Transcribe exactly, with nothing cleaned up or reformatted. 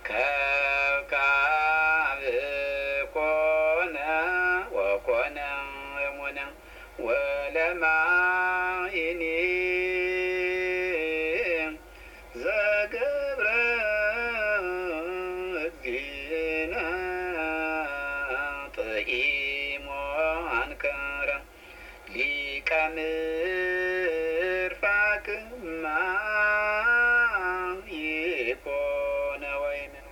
ከብካብ ኮነ ወኮነ እሙነ ወለማይኒ ዘገብረ እግዚእነ ጥኢሞ አንከረ ሊቀ